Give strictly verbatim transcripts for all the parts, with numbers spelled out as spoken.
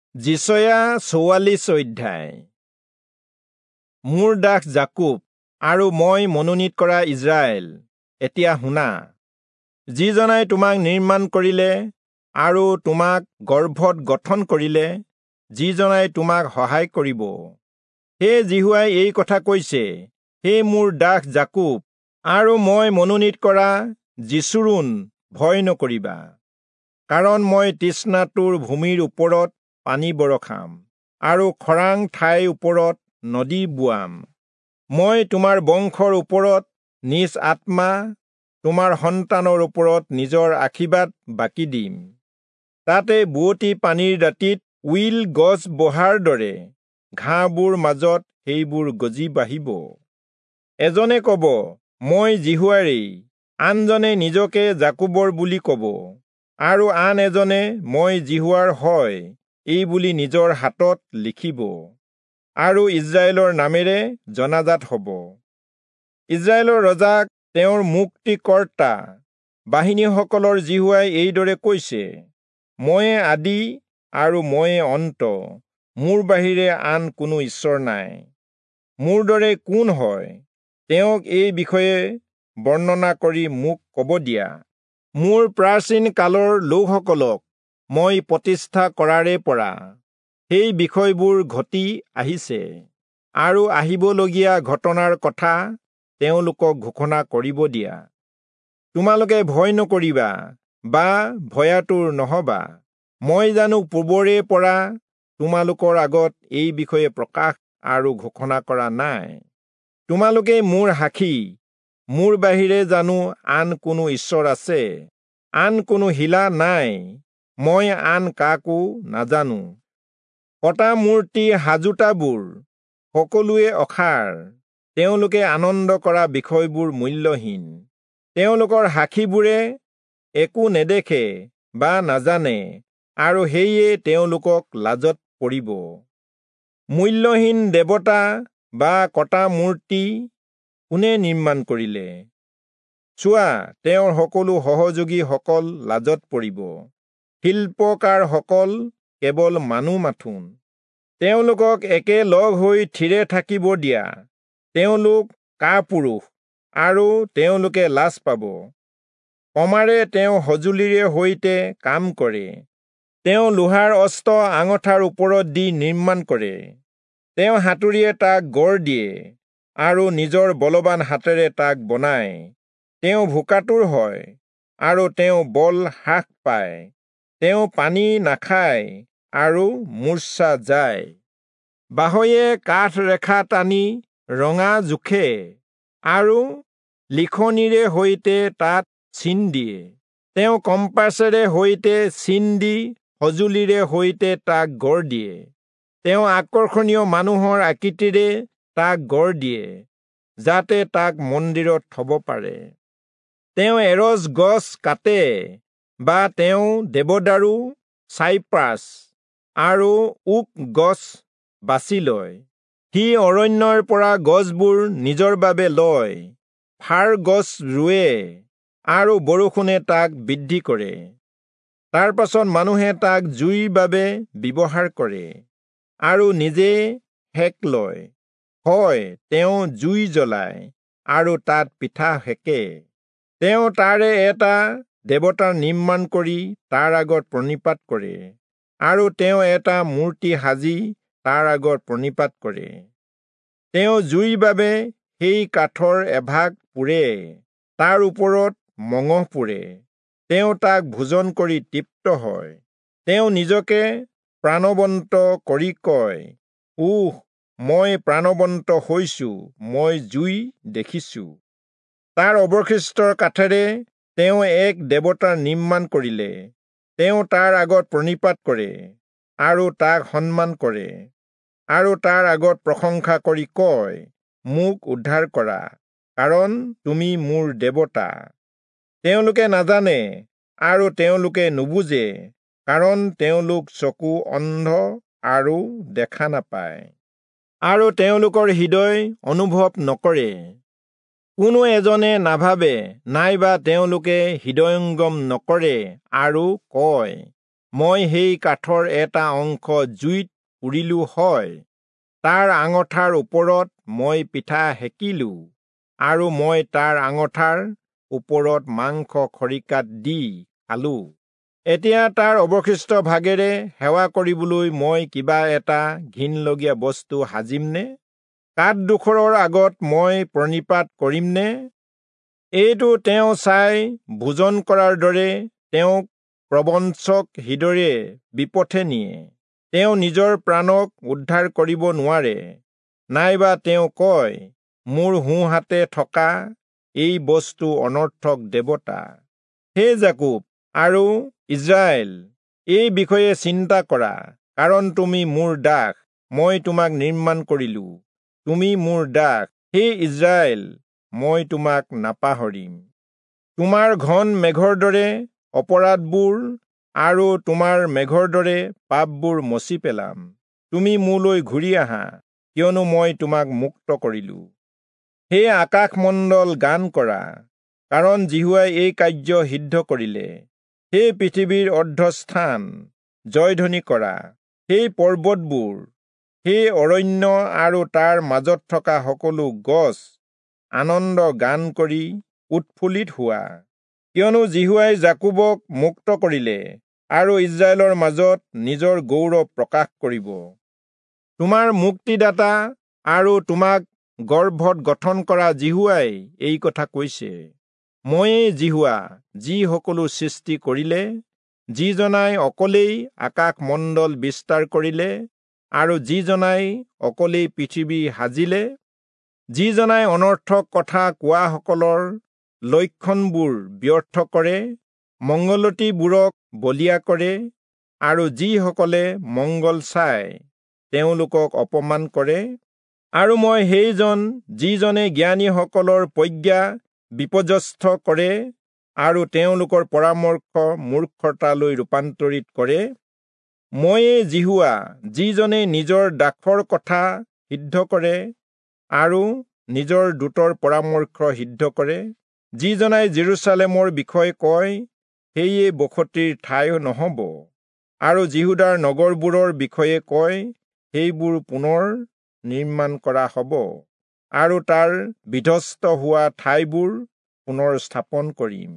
যিচয়া চৌৱাল্লিছ অধ্যায়। মোৰ দাস জাকুব আৰু মই মনোনীত কৰা ইজৰাইল, এতিয়া শুনা। যিজনাই তোমাক নিৰ্মাণ কৰিলে আৰু তোমাক গৰ্ভত গঠন কৰিলে, যিজনাই তোমাক সহায় কৰিব, সেই জিহুৱাই এই কথা কৈছে। সেই মোৰ দাস জাকুব আৰু মই মনোনীত কৰা যিচুৰুন, ভয় নকৰিবা। কাৰণ মই তৃষ্ণাতুৰ ভূমিৰ ওপৰত পানী বৰষাম আৰু খৰাং ঠাইৰ ওপৰত নদী বোৱাম। মই তোমাৰ বংশৰ ওপৰত নিজ আত্মা, তোমাৰ সন্তানৰ ওপৰত নিজৰ আশীৰ্বাদ বাকি দিম। তাতে বুৱতী পানীৰ দাঁতিত উইল গছ বহাৰ দৰে ঘাঁহবোৰ মাজত সেইবোৰ গজি বাঢ়িব। এজনে কব, মই জিহুৱাৰেই, আনজনে নিজকে জাকুবৰ বুলি কব, আৰু আন এজনে মই জিহুৱাৰ হয় এই বুলি নিজৰ হাতত লিখিব, আৰু ইজৰাইলৰ নামেৰে জনাজাত হ'ব। ইজৰাইলৰ ৰজাক, তেওঁৰ মুক্তিকৰ্তা, বাহিনীসকলৰ জিহুৱাই এইদৰে কৈছে, ময়ে আদি আৰু ময়ে অন্ত, মোৰ বাহিৰে আন কোনো ঈশ্বৰ নাই। মোৰ দৰে কোন হয়, তেওঁক এই বিষয়ে বৰ্ণনা কৰি মোক ক'ব দিয়া। মোৰ প্ৰাচীন কালৰ লোকসকলক মই প্ৰতিষ্ঠা কৰাৰে পৰা সেই বিষয়বোৰ ঘটি আহিছে, আৰু আহিবলগীয়া ঘটনাৰ কথা তেওঁলোকক ঘোষণা কৰিব দিয়া। তোমালোকে ভয় নকৰিবা বা ভয়াতুৰ নহবা। মই জানো পূৰ্বৰে পৰা তোমালোকৰ আগত এই বিষয়ে প্ৰকাশ আৰু ঘোষণা কৰা নাই। তোমালোকে মোৰ সাক্ষী। মোৰ বাহিৰে জানো আন কোনো ঈশ্বৰ আছে? আন কোনো শিলা নাই। মই আন কাকো নাজানো। কটা মূৰ্তি সাজোতাবোৰ সকলোৱে অসাৰ। তেওঁলোকে আনন্দ কৰা বিষয়বোৰ মূল্যহীন। তেওঁলোকৰ সাক্ষীবোৰে একো নেদেখে বা নাজানে, আৰু সেয়ে তেওঁলোকক লাজত পৰিব। মূল্যহীন দেৱতা বা কটা মূৰ্তি কোনে নিৰ্মাণ কৰিলে? চোৱা, তেওঁৰ সকলো সহযোগীসকল লাজত পৰিব। শিল্পকাৰসকল কেৱল মানুহ মাথোন। তেওঁলোকক একে লগ হৈ থিৰে থাকিব দিয়া। তেওঁলোক কাপুৰুষ, আৰু তেওঁলোকে লাজ পাব। কমাৰে তেওঁ সঁজুলিৰে সৈতে কাম কৰে। তেওঁ লোহাৰ অস্ত্ৰ আঙঠাৰ ওপৰত দি নিৰ্মাণ কৰে। তেওঁ হাতুৰিয়ে তাক গঢ় দিয়ে, আৰু নিজৰ বলৱান হাতেৰে তাক বনায়। তেওঁ ভোকাতুৰ হয়, আৰু তেওঁ বল হ্ৰাস পায়। তেওঁ পানী নাখায় আৰু মূৰ্ছা যায়। বাঁহয়ে কাঠ ৰেখা টানি ৰঙা জোখে, আৰু লিখনিৰে সৈতে তাত চিন দিয়ে। তেওঁ কম্পাছেৰে সৈতে চিন দি সঁজুলিৰে সৈতে তাক গঢ় দিয়ে। তেওঁ আকৰ্ষণীয় মানুহৰ আকৃতিৰে তাক গঢ় দিয়ে, যাতে তাক মন্দিৰত থব পাৰে। তেওঁ এৰজ গছ কাটে, বা তেওঁ দেৱদাৰু, চাইপ্ৰাছ আৰু ওক গছ বাছি লয়। সি অৰণ্যৰ পৰা গছবোৰ নিজৰ বাবে লয়। ফাৰ গছ ৰুৱে, আৰু বৰষুণে তাক বৃদ্ধি কৰে। তাৰ পাছত মানুহে তাক জুইৰ বাবে ব্যৱহাৰ কৰে, আৰু নিজে সেক লয়। হয়, তেওঁ জুই জ্বলায় আৰু তাত পিঠা সেকে। তেওঁ তাৰে এটা দেৱতা নিৰ্মাণ কৰি তাৰ আগত প্ৰণিপাত কৰে, আৰু তেওঁ এটা মূৰ্তি সাজি তাৰ আগত প্ৰণিপাত কৰে। তেওঁ জুইৰ বাবে সেই কাঠৰ এভাগ পোৰে, তাৰ ওপৰত মঙহ পোৰে। তেওঁ তাক ভোজন কৰি তৃপ্ত হয়। তেওঁ নিজকে প্ৰাণৱন্ত কৰি কয়, উহ, মই প্ৰাণৱন্ত হৈছো, মই জুই দেখিছো। তাৰ অৱশিষ্টৰ কাঠেৰে তেওঁ এক দেৱতা নিৰ্মাণ কৰিলে। তেওঁ তাৰ আগত প্ৰণিপাত কৰে, আৰু তাক সন্মান কৰে, আৰু তাৰ আগত প্ৰশংসা কৰি কয়, মোক উদ্ধাৰ কৰা, কাৰণ তুমি মোৰ দেৱতা। তেওঁলোকে নাজানে, আৰু তেওঁলোকে নুবুজে, কাৰণ তেওঁলোক চকু অন্ধ আৰু দেখা নাপায়, আৰু তেওঁলোকৰ হৃদয় অনুভৱ নকৰে। কোনো এজনে নাভাবে, নাইবা তেওঁলোকে হৃদয়ংগম নকৰে আৰু কয়, মই সেই কাঠৰ এটা অংশ জুইত পুৰিলো হয়, তাৰ আঙঠাৰ ওপৰত মই পিঠা সেকিলো, আৰু মই তাৰ আঙঠাৰ ওপৰত মাংস খৰিকাত দি খালো। এতিয়া তাৰ অৱশিষ্ট ভাগেৰে সেৱা কৰিবলৈ মই কিবা এটা ঘিনলগীয়া বস্তু সাজিমনে? কাঠডোখৰৰ আগত মই প্ৰণিপাত কৰিমনে? এইটো তেওঁ চাই ভোজন কৰাৰ দৰে তেওঁক প্ৰবঞ্চক হৃদয়ে বিপথে নিয়ে। তেওঁ নিজৰ প্ৰাণক উদ্ধাৰ কৰিব নোৱাৰে। নাইবা তেওঁ কয়, মোৰ সোঁহাতে থকা এই বস্তু অনৰ্থক দেৱতা। হে জাকুব আৰু ইজৰাইল, এই বিষয়ে চিন্তা কৰা, কাৰণ তুমি মোৰ দাস, মই তোমাক নিৰ্মাণ কৰিলো। তুমি মোৰ দাস, হে ইজৰাইল, মই তোমাক নাপাহৰিম। তোমাৰ ঘন মেঘৰ দৰে অপৰাধবোৰ আৰু তোমাৰ মেঘৰ দৰে পাপবোৰ মচি পেলাম। তুমি মোলৈ ঘূৰি আহা, কিয়নো মই তোমাক মুক্ত কৰিলো। হে আকাশমণ্ডল, গান কৰা, কাৰণ জিহুৱাই এই কাৰ্য সিদ্ধ কৰিলে। হে পৃথিৱীৰ অৰ্ধস্থান, জয়ধ্বনি কৰা। হে পৰ্বতবোৰ, হে অৰণ্য আৰু তাৰ মাজত থকা সকলো গছ, আনন্দ গান কৰি উৎফুল্লিত হোৱা। কিয়নো জিহুৱাই জাকুবক মুক্ত কৰিলে আৰু ইজৰাইলৰ মাজত নিজৰ গৌৰৱ প্ৰকাশ কৰিব। তোমাৰ মুক্তিদাতা আৰু তোমাক গৰ্ভত গঠন কৰা জিহুৱাই এই কথা কৈছে। ময়েই জিহুৱা, যি সকলো সৃষ্টি কৰিলে, যিজনাই অকলেই আকাশমণ্ডল বিস্তাৰ কৰিলে আৰু যিজনাই অকলেই পৃথিৱী সাজিলে, যিজনাই অনৰ্থক কথা কোৱাসকলৰ লক্ষণবোৰ ব্যৰ্থ কৰে, মংগলতীবোৰক বলিয়া কৰে, আৰু যিসকলে মংগল চায় তেওঁলোকক অপমান কৰে। আৰু মই সেইজন যিজনে জ্ঞানীসকলৰ প্ৰজ্ঞা বিপৰ্যস্ত কৰে আৰু তেওঁলোকৰ পৰামৰ্শ মূৰ্খতালৈ ৰূপান্তৰিত কৰে। ময়েই জিহুৱা, যিজনে নিজৰ দাসৰ কথা সিদ্ধ কৰে আৰু নিজৰ দূতৰ পৰামৰ্শ সিদ্ধ কৰে, যিজনাই জেৰুচালেমৰ বিষয়ে কয়, সেয়ে বসতিৰ ঠাই নহ'ব, আৰু জিহুদাৰ নগৰবোৰৰ বিষয়ে কয়, সেইবোৰ পুনৰ নিৰ্মাণ কৰা হ'ব, আৰু তাৰ বিধ্বস্ত হোৱা ঠাইবোৰ পুনৰ স্থাপন কৰিম।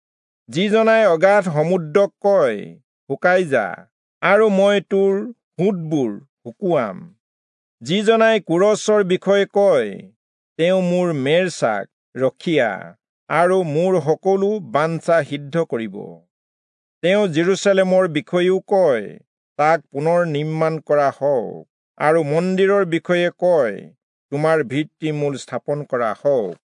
যিজনাই অগাধ সমুদ্ৰক কয়, শুকাই যা, আৰু মই তোৰ সোঁতবোৰ শুকুৱাম। যিজনাই কোৰছৰ বিষয়ে কয়, তেওঁ মোৰ মেৰচাক ৰখীয়া আৰু মোৰ সকলো বাঞ্ছা সিদ্ধ কৰিব। তেওঁ জেৰুচালেমৰ বিষয়েও কয়, তাক পুনৰ নিৰ্মাণ কৰা হওক, আৰু মন্দিৰৰ বিষয়ে কয়, তোমাৰ ভিত্তিমূল স্থাপন কৰা হওক।